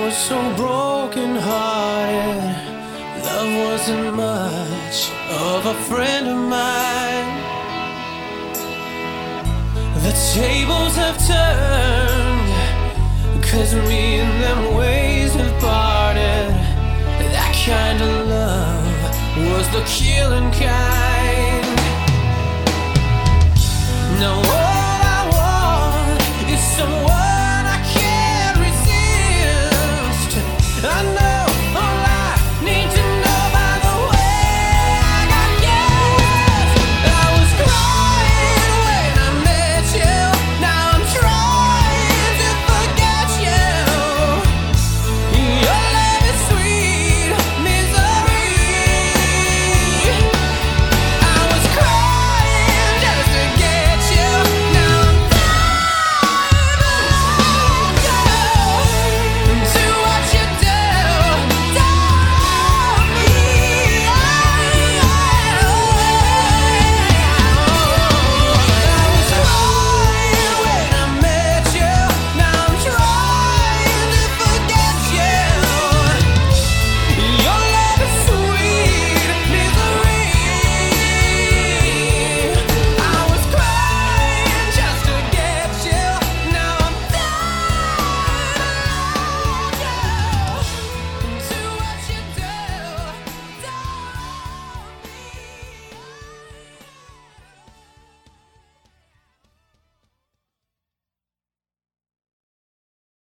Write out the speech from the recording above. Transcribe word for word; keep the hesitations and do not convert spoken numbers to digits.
was so broken hearted. Love wasn't much of a friend of mine. The tables have turned, 'cause me and them ways have parted. That kind of love was the killing kind. No.